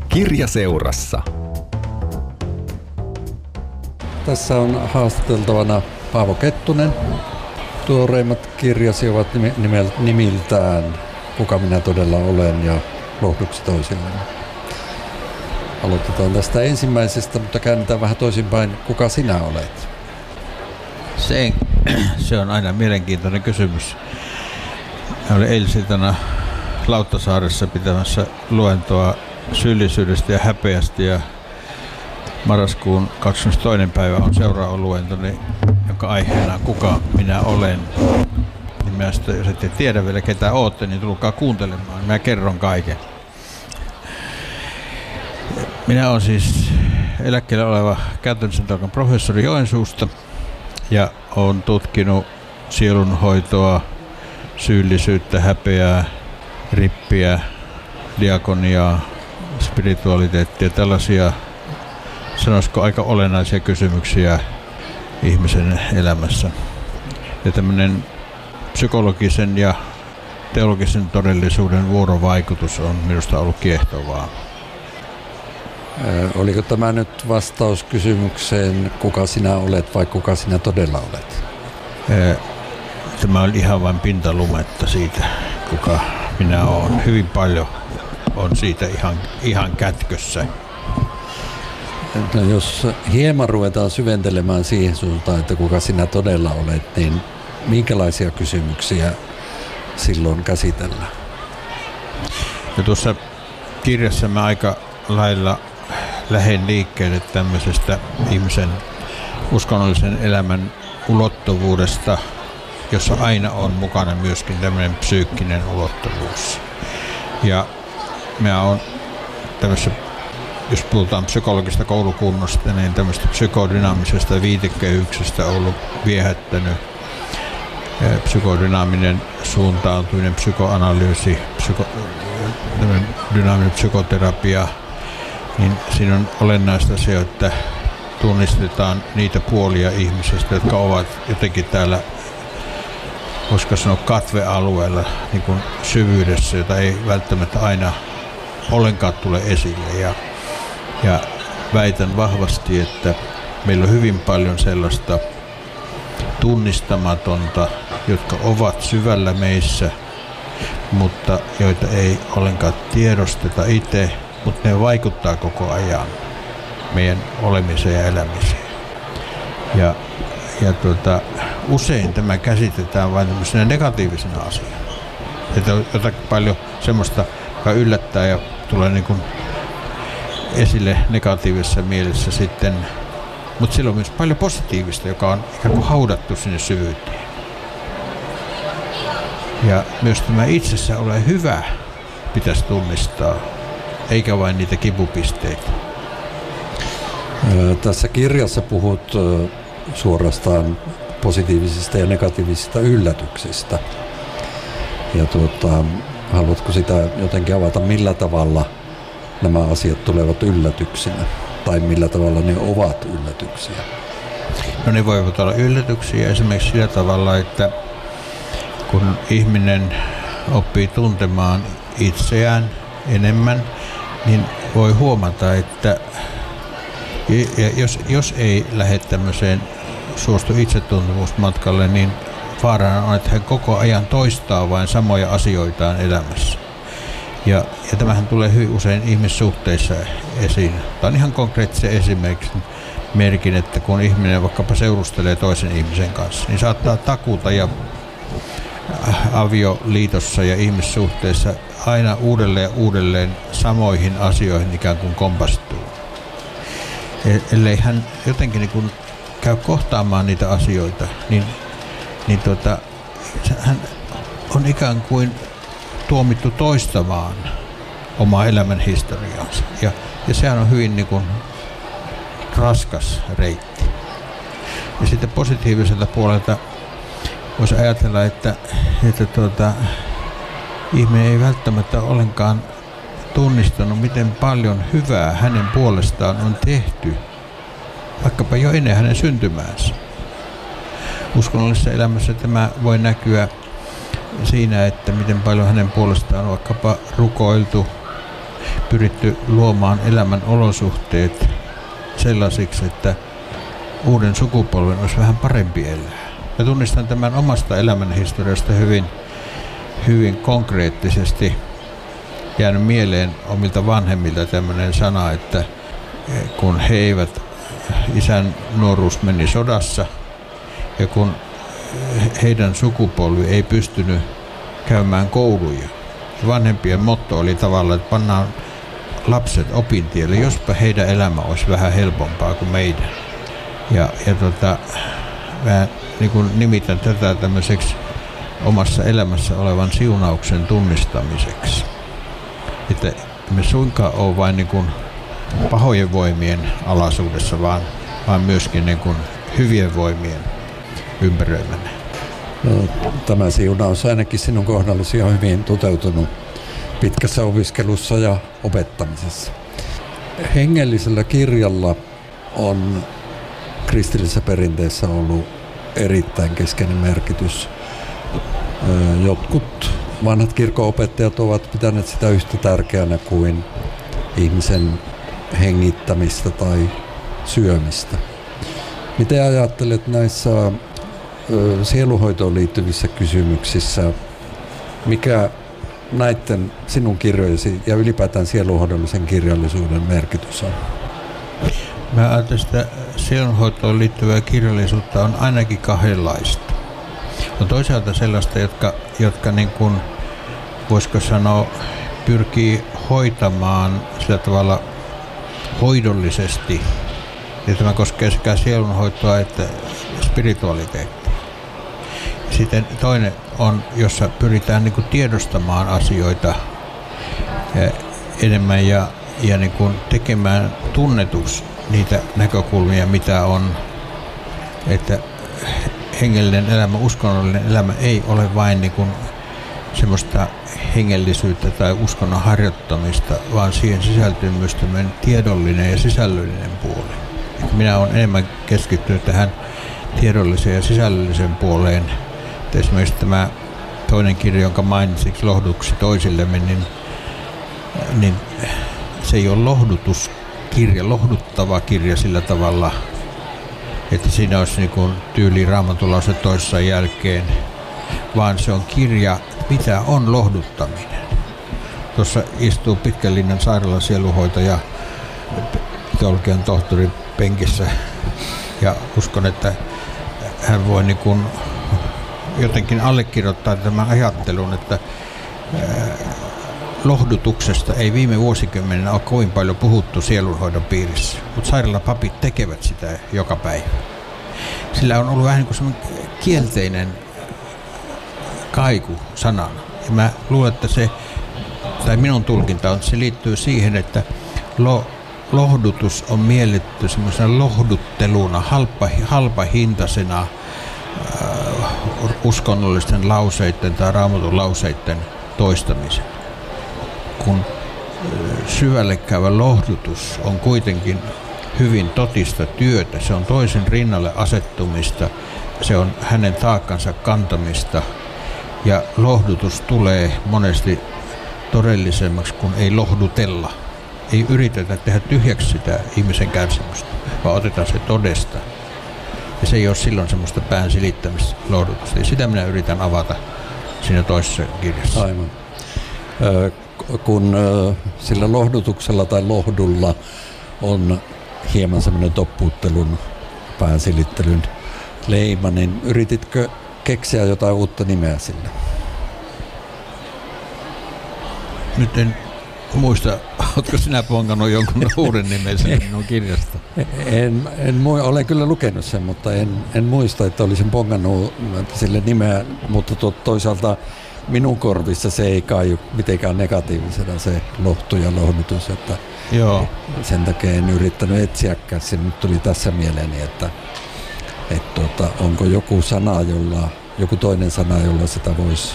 Kirjaseurassa. Tässä on haastateltavana Paavo Kettunen. Tuoreimmat kirjasi ovat nimiltään Kuka minä todella olen ja Lohduksi toisillemme. Aloitetaan tästä ensimmäisestä, mutta käännetään vähän toisinpäin. Kuka sinä olet? Se on aina mielenkiintoinen kysymys. Mä olin eilisiltana Lauttasaaressa pitämässä luentoa syyllisyydestä ja häpeästä ja marraskuun 22. päivä on seuraava luentoni, jonka aiheena on Kuka minä olen. Nimestä, jos ette tiedä vielä ketä ootte, niin tulkaa kuuntelemaan. Mä kerron kaiken. Minä olen siis eläkkeellä oleva käytännöllisen taiteen professori Joensuusta ja olen tutkinut sielunhoitoa, syyllisyyttä, häpeää, rippiä, diakoniaa, spiritualiteettia, tällaisia, sanoisiko aika olennaisia kysymyksiä ihmisen elämässä. Ja tämmöinen psykologisen ja teologisen todellisuuden vuorovaikutus on minusta ollut kiehtovaa. Oliko tämä nyt vastaus kysymykseen, kuka sinä olet vai kuka sinä todella olet? Tämä on ihan vain pintalumetta siitä, kuka minä olen. Hyvin paljon on siitä ihan kätkössä. No, jos hieman ruvetaan syventelemään siihen suuntaan, että kuka sinä todella olet, niin minkälaisia kysymyksiä silloin käsitellään? Ja tuossa kirjassa mä aika lailla lähden liikkeelle tämmöisestä ihmisen uskonnollisen elämän ulottuvuudesta, jossa aina on mukana myöskin tämmöinen psyykkinen ulottuvuus. Ja mä oon tämmöisessä, jos puhutaan psykologista koulukunnosta, niin tämmöistä psykodynaamisesta viitekehyksestä ollut viehättänyt. Psykodynaaminen suuntautuminen, psykoanalyysi, dynaaminen psykoterapia, niin siinä on olennaista se, että tunnistetaan niitä puolia ihmisestä, jotka ovat jotenkin täällä, voisiko sanoa katvealueella, niin kuin syvyydessä, jota ei välttämättä aina ollenkaan tule esille. Ja väitän vahvasti, että meillä on hyvin paljon sellaista tunnistamatonta, jotka ovat syvällä meissä, mutta joita ei ollenkaan tiedosteta itse, mutta ne vaikuttaa koko ajan meidän olemiseen ja elämiseen. Ja usein tämä käsitetään vain tämmöisenä negatiivisena asiana. Että on jotakin paljon semmoista, joka yllättää ja tulee niin kuin esille negatiivisessa mielessä sitten. Mutta sillä on myös paljon positiivista, joka on ikään kuin haudattu sinne syvyyteen. Ja myös tämä itsessä ole hyvä pitäisi tunnistaa, eikä vain niitä kipupisteitä. Tässä kirjassa puhut suorastaan positiivisista ja negatiivisista yllätyksistä. Ja haluatko sitä jotenkin avata, millä tavalla nämä asiat tulevat yllätyksinä? Tai millä tavalla ne ovat yllätyksiä? No ne voivat olla yllätyksiä esimerkiksi sillä tavalla, että kun ihminen oppii tuntemaan itseään enemmän, niin voi huomata, että jos ei lähde tämmöiseen suostu itsetuntemusmatkalle, niin vaarana on, että hän koko ajan toistaa vain samoja asioitaan elämässä. Ja tämähän tulee hyvin usein ihmissuhteissa esiin. Tämä on ihan konkreettisen esimerkin, että kun ihminen vaikkapa seurustelee toisen ihmisen kanssa, niin saattaa takuta ja avioliitossa ja ihmissuhteissa aina uudelleen samoihin asioihin ikään kuin kompastuu. Ellei hän jotenkin niin kuin käy kohtaamaan niitä asioita, niin hän on ikään kuin tuomittu toistamaan omaa elämän historiaansa. Ja sehän on hyvin niin kuin raskas reitti. Ja sitten positiiviselta puolelta voisi ajatella, että ihminen ei välttämättä ollenkaan tunnistanut, miten paljon hyvää hänen puolestaan on tehty, vaikkapa jo ennen hänen syntymäänsä. Uskonnollisessa elämässä tämä voi näkyä siinä, että miten paljon hänen puolestaan on vaikkapa rukoiltu, pyritty luomaan elämän olosuhteet sellaisiksi, että uuden sukupolven olisi vähän parempi elää. Mä tunnistan tämän omasta elämänhistoriasta hyvin konkreettisesti. Jäänyt mieleen omilta vanhemmilta tämmöinen sana, että kun isän nuoruus meni sodassa ja kun heidän sukupolvi ei pystynyt käymään kouluja. Vanhempien motto oli tavallaan, että pannaan lapset opintielle, jospa heidän elämä olisi vähän helpompaa kuin meidän. Mä niin kuin nimitän tätä tämmöiseksi omassa elämässä olevan siunauksen tunnistamiseksi. Että me suinkaan ole vain niin kuin pahojen voimien alaisuudessa, vaan myöskin niin kuin hyvien voimien ympäröimänä. No, tämä siunaus ainakin sinun kohdallasi on hyvin toteutunut pitkässä opiskelussa ja opettamisessa. Hengellisellä kirjalla on kristillisessä perinteessä ollut erittäin keskeinen merkitys. Jotkut vanhat kirkonopettajat ovat pitäneet sitä yhtä tärkeänä kuin ihmisen hengittämistä tai syömistä. Miten ajattelet näissä sielunhoitoon liittyvissä kysymyksissä, mikä näiden sinun kirjojesi ja ylipäätään sielunhoidollisen kirjallisuuden merkitys on? Mä ajattelen, että sielunhoitoon liittyvää kirjallisuutta on ainakin kahdenlaista. On toisaalta sellaista, jotka niin kuin, voisiko sanoa, pyrkii hoitamaan sillä tavalla hoidollisesti. Ja tämä koskee sekä sielunhoitoa että spiritualiteettia. Sitten toinen on, jossa pyritään niin kuin tiedostamaan asioita enemmän ja niin kuin tekemään tunnetuksi niitä näkökulmia, mitä on. Että hengellinen elämä, uskonnollinen elämä ei ole vain niin kuin semmoista hengellisyyttä tai uskonnon harjoittamista, vaan siihen sisältyy myös tämmöinen tiedollinen ja sisällöllinen puoli. Minä olen enemmän keskittynyt tähän tiedolliseen ja sisällölliseen puoleen. Esimerkiksi tämä toinen kirja, jonka mainitsiksi lohduksi toisillemme, niin se ei ole lohdutuskirja, lohduttava kirja sillä tavalla, että siinä olisi niin kuin tyyli raamatulause toisessa jälkeen, vaan se on kirja, mitä on lohduttaminen. Tuossa istuu Pitkänlinnan sairaalan sielunhoitaja teologian tohtorin penkissä ja uskon, että hän voi niin kuin jotenkin allekirjoittaa tämän ajattelun, että lohdutuksesta ei viime vuosikymmeninä ole kovin paljon puhuttu sielunhoidon piirissä, mutta sairaalapapit tekevät sitä joka päivä. Sillä on ollut vähän niin kuin semmoinen kielteinen kaiku sanana. Ja mä luulen, että minun tulkinta on, että se liittyy siihen, että lohdutus on mielletty semmoisena lohdutteluna, halpahintaisena uskonnollisten lauseiden tai raamatun lauseiden toistamisen. Kun syvälle käyvä lohdutus on kuitenkin hyvin totista työtä, se on toisen rinnalle asettumista, se on hänen taakkansa kantamista ja lohdutus tulee monesti todellisemmaksi, kun ei lohdutella. Ei yritetä tehdä tyhjäksi sitä ihmisen kärsimystä, vaan otetaan se todesta. Ja se ei ole silloin semmoista pään silittämistä lohdutusta. Ja sitä minä yritän avata siinä toisessa kirjassa. Aivan. Kun sillä lohdutuksella tai lohdulla on hieman semmoinen toppuuttelun, pään silittelyn leima, niin yrititkö keksiä jotain uutta nimeä sille? Nyt en muista, oletko sinä pongannut jonkun uuden nimen minun kirjasta? Olen kyllä lukenut sen, mutta en muista, että olisin pongannut sille nimeä, mutta toisaalta minun korvissa se ei kaiu mitenkään negatiivisena se lohtu ja lohdutus, että joo. Sen takia en yrittänyt etsiäkään. Se nyt tuli tässä mieleeni, että onko joku toinen sana, jolla sitä voisi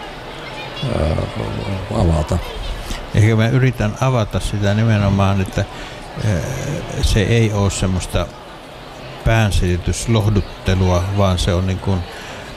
avata. Ehkä mä yritän avata sitä nimenomaan, että se ei ole semmoista päänsilitysloduttelua, vaan se on niin kuin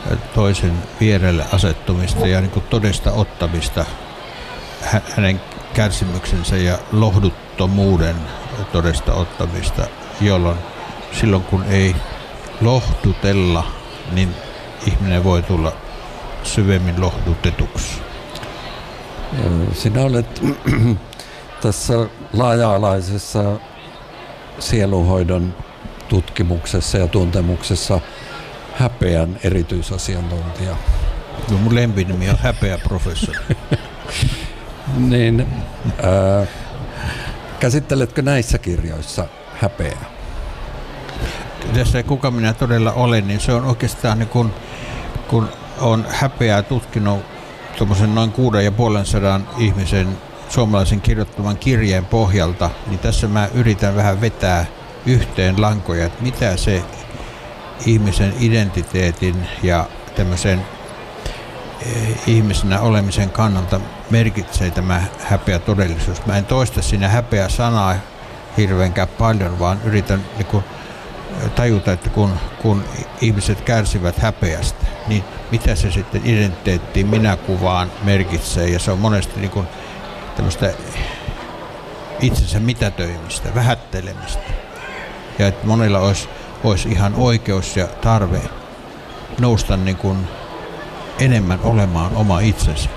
toisen vierelle asettumista ja niin kuin todesta ottamista hänen kärsimyksensä ja lohduttomuuden todesta ottamista, jolloin silloin kun ei lohdutella, niin ihminen voi tulla syvemmin lohdutetuksi. Sinä olet tässä laaja-alaisessa sielunhoidon tutkimuksessa ja tuntemuksessa häpeän erityisasiantuntija. No, mun lempinimi on häpeäprofessori. Niin, käsitteletkö näissä kirjoissa häpeää? Tässä kuka minä todella olen, niin se on oikeastaan niin kun on häpeää tutkinut tuommoisen noin 650 ihmisen suomalaisen kirjoittaman kirjeen pohjalta, niin tässä mä yritän vähän vetää yhteen lankoja, että mitä se ihmisen identiteetin ja tämmöisen ihmisenä olemisen kannalta merkitsee tämä häpeä todellisuus. Mä en toista siinä häpeä sanaa hirveänkään paljon, vaan yritän niin tajuta, että kun ihmiset kärsivät häpeästä, niin mitä se sitten identiteettiin minäkuvaan merkitsee, ja se on monesti niin kuin tämmöistä itsensä mitätöimistä, vähättelemistä. Ja että monilla olisi ihan oikeus ja tarve nousta niin kuin enemmän olemaan oma itsensä.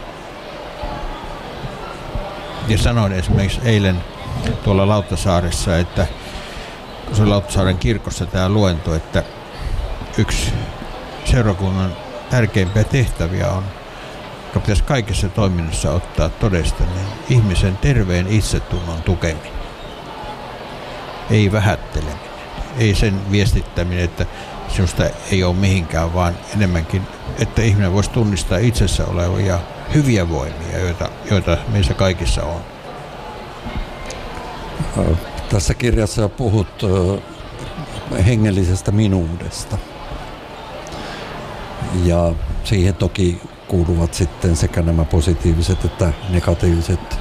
Ja sanoin esimerkiksi eilen tuolla Lauttasaaressa, että kun se Lauttasaaren kirkossa tämä luento, että yksi seurakunnan tärkeimpiä tehtäviä on, joka pitäisi kaikessa toiminnassa ottaa todesta, niin ihmisen terveen itsetunnon tukeminen. Ei vähätteleminen. Ei sen viestittäminen, että sinusta ei ole mihinkään, vaan enemmänkin, että ihminen voisi tunnistaa itsessä olevia hyviä voimia, joita meissä kaikissa on. Tässä kirjassa puhut hengellisestä minuudesta. Ja siihen toki kuuluvat sitten sekä nämä positiiviset että negatiiviset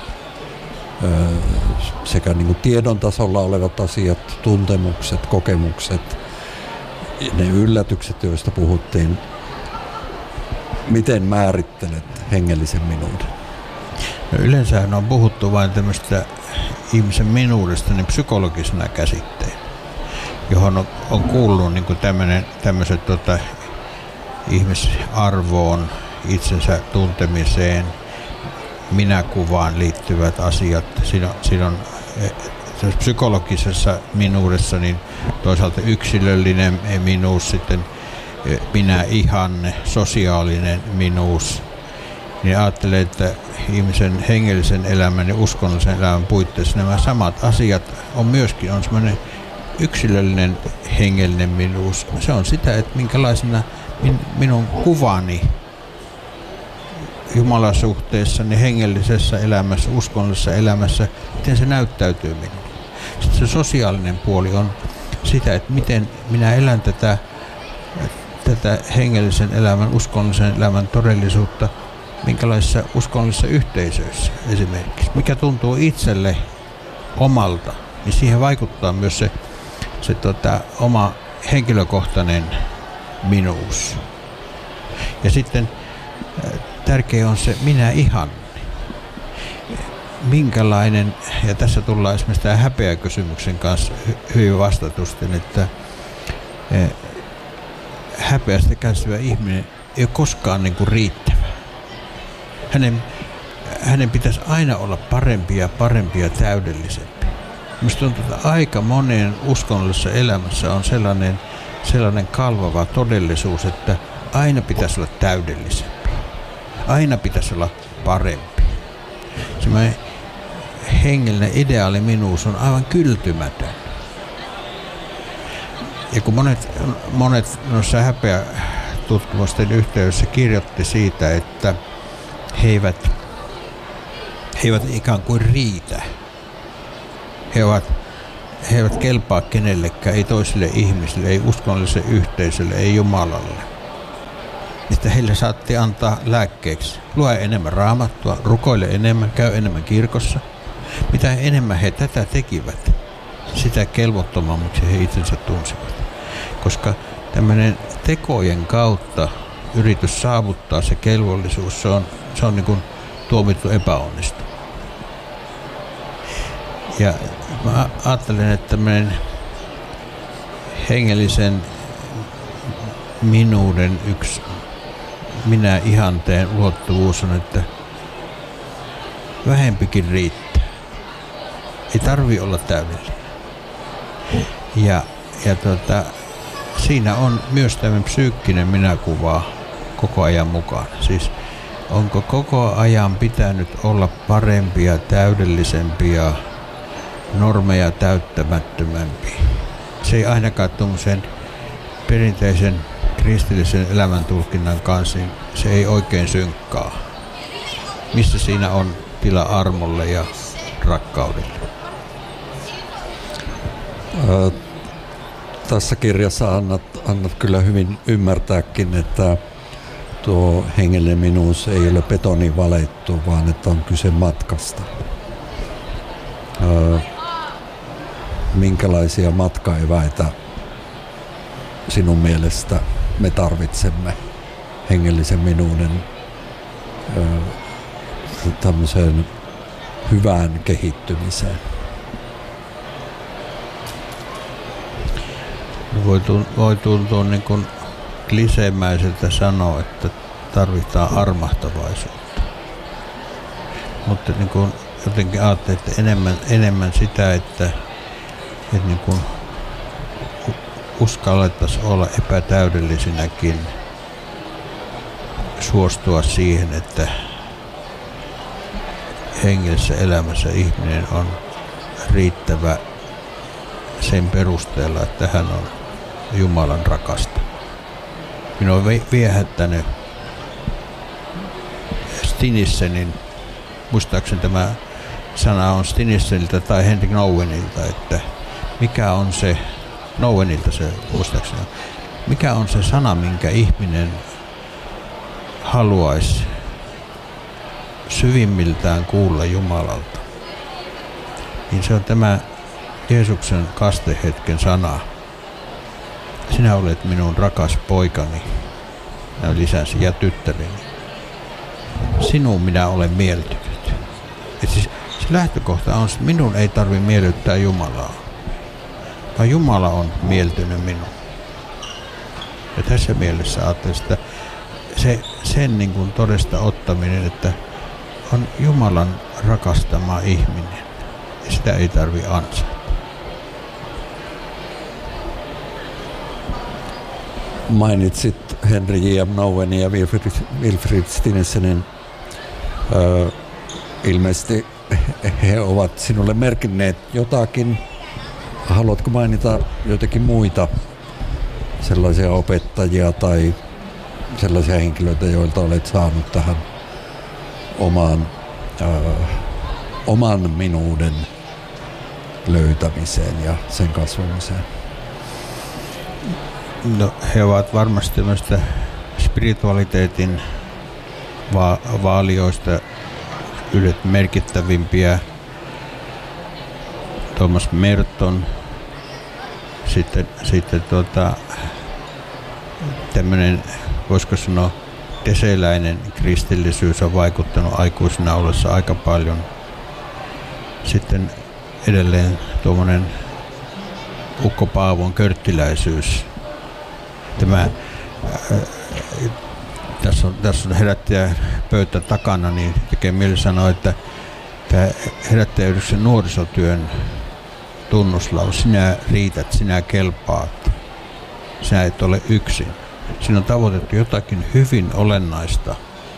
sekä niin kuin tiedon tasolla olevat asiat, tuntemukset, kokemukset, ne yllätykset, joista puhuttiin. Miten määrittelet hengellisen minuuden? No yleensähän on puhuttu vain tämmöistä ihmisen minuudesta niin psykologisena käsitteen, johon on kuulunut niin kuin tämmöiset ihmisarvoon, itsensä tuntemiseen, minäkuvaan liittyvät asiat. Siinä on psykologisessa minuudessa niin toisaalta yksilöllinen minuus, sitten minä-ihanne, sosiaalinen minuus. Niin ajattelen, että ihmisen hengellisen elämän ja uskonnollisen elämän puitteissa nämä samat asiat on semmoinen yksilöllinen hengellinen minuus. Se on sitä, että minkälaisena minun kuvani Jumalan suhteessani, hengellisessä elämässä, uskonnollisessa elämässä, miten se näyttäytyy minulle. Sitten se sosiaalinen puoli on sitä, että miten minä elän tätä hengellisen elämän, uskonnollisen elämän todellisuutta, minkälaisissa uskonnollisissa yhteisöissä esimerkiksi. Mikä tuntuu itselle omalta, niin siihen vaikuttaa myös se oma henkilökohtainen minuus. Ja sitten tärkeä on se minä-ihanne. Minkälainen, ja tässä tullaan esimerkiksi tämä häpeäkysymyksen kanssa hyvin vastatusten, että häpeästä kärsivä ihminen ei ole koskaan niin kuin riittävä. Hänen pitäisi aina olla parempi ja täydellisempi. Minusta tuntuu, että aika monen uskonnollisessa elämässä on sellainen kalvava todellisuus, että aina pitäisi olla täydellisempi. Aina pitäisi olla parempi. Semmoinen hengellinen ideaali minuus on aivan kyltymätön. Ja kun monet noissa häpeätutkimusten yhteydessä kirjoitti siitä, että he eivät ikään kuin riitä. He eivät kelpaa kenellekään, ei toisille ihmisille, ei uskonnolliselle yhteisölle, ei Jumalalle. Että heille saatiin antaa lääkkeeksi. Lue enemmän raamattua, rukoile enemmän, käy enemmän kirkossa. Mitä enemmän he tätä tekivät, sitä kelvottomammaksi he itsensä tunsivat. Koska tämmöinen tekojen kautta yritys saavuttaa se kelvollisuus, se on niin kuin tuomittu epäonnistumaan. Ja mä ajattelen, että tämmöinen hengellisen minuuden yksi minä-ihanteen ulottuvuus on, että vähempikin riittää. Ei tarvi olla täydellinen. Ja siinä on myös tämmöinen psyykkinen minäkuva koko ajan mukana. Siis onko koko ajan pitänyt olla parempia, täydellisempiä, normeja täyttämättömämpiä? Se ei ainakaan tuommoisen perinteisen kristillisen elämäntulkinnan kanssa, niin se ei oikein synkkaa. Missä siinä on tila armolle ja rakkaudelle? Tässä kirjassa annat kyllä hyvin ymmärtääkin, että tuo hengellinen minuus ei ole betoniin valettu, vaan että on kyse matkasta. Minkälaisia matkaeväitä sinun mielestä me tarvitsemme hengellisen minuuden tämmöiseen hyvään kehittymiseen? Voi tuntua niin kuin kliseemäiseltä sanoa, että tarvitaan armahtavaisuutta. Mutta niin kuin jotenkin ajattelin, että enemmän sitä, että niin kuin uskallettaisiin olla epätäydellisinäkin, suostua siihen, että hengellisessä elämässä ihminen on riittävä sen perusteella, että hän on Jumalan rakasta. Minua on viehättänyt Stinissenin, muistaakseni tämä sana on Stinisseniltä tai Henrik Nouwenilta, että mikä on se, Nouwenilta se muistaakseni, mikä on se sana, minkä ihminen haluaisi syvimmiltään kuulla Jumalalta. Niin se on tämä Jeesuksen kastehetken sana. Sinä olet minun rakas poikani, ja lisäsi, ja tyttäreni. Sinuun minä olen mieltynyt. Et siis se lähtökohta on, että minun ei tarvitse miellyttää Jumalaa, vaan Jumala on mieltynyt minuun. Ja tässä mielessä ajattelin, että sen niin kuin todesta ottaminen, että on Jumalan rakastama ihminen, ja sitä ei tarvitse ansaita. Mainitsit Henry J.M. Nouwenin ja Wilfrid Stinissenin. Ilmeisesti he ovat sinulle merkinneet jotakin. Haluatko mainita jotakin muita sellaisia opettajia tai sellaisia henkilöitä, joilta olet saanut tähän oman minuuden löytämiseen ja sen kasvamiseen? No, he ovat varmasti tämmöistä spiritualiteetin vaalioista yhdet merkittävimpiä. Thomas Merton, sitten tämmöinen, voisiko sanoa, teseläinen kristillisyys on vaikuttanut aikuisena ollessa aika paljon. Sitten edelleen tuommoinen Ukko Paavon körttiläisyys. Tässä on herättäjä pöytä takana, niin tekee mieli sanoa, että tämä herättäjäyhdistyksen nuorisotyön tunnuslause, sinä riität, sinä kelpaat, sinä et ole yksin. Siinä on tavoitettu jotakin hyvin olennaista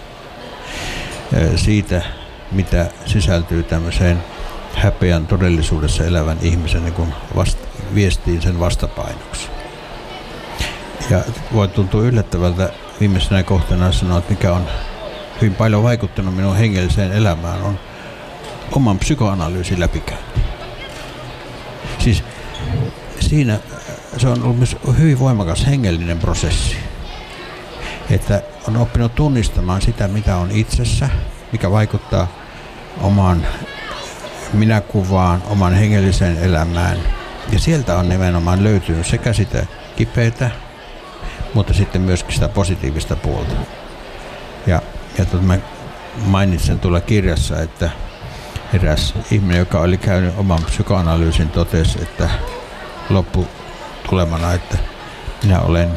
siitä, mitä sisältyy tämmöiseen häpeän todellisuudessa elävän ihmisen niin kun viestiin sen vastapainoksi. Ja voi tuntua yllättävältä viimeisenä kohtana sanoa, että mikä on hyvin paljon vaikuttanut minun hengelliseen elämään, on oman psykoanalyysin läpikäynti. Siis siinä se on ollut myös hyvin voimakas hengellinen prosessi, että on oppinut tunnistamaan sitä, mitä on itsessä, mikä vaikuttaa omaan minäkuvaan, oman hengelliseen elämään. Ja sieltä on nimenomaan löytynyt sekä sitä kipeätä, mutta sitten myöskin sitä positiivista puolta. Ja mä mainitsen tuolla kirjassa, että eräs ihminen, joka oli käynyt oman psykoanalyysin, totesi, että lopputulemana, että minä olen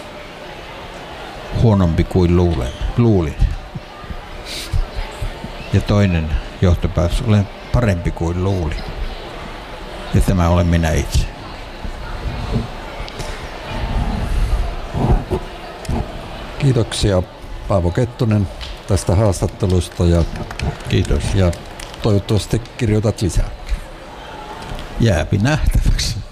huonompi kuin luulin. Ja toinen johtopäätös, olen parempi kuin luulin. Ja tämä olen minä itse. Kiitoksia Paavo Kettunen tästä haastattelusta Kiitos. Ja toivottavasti kirjoitat lisää. Jääpi nähtäväksi.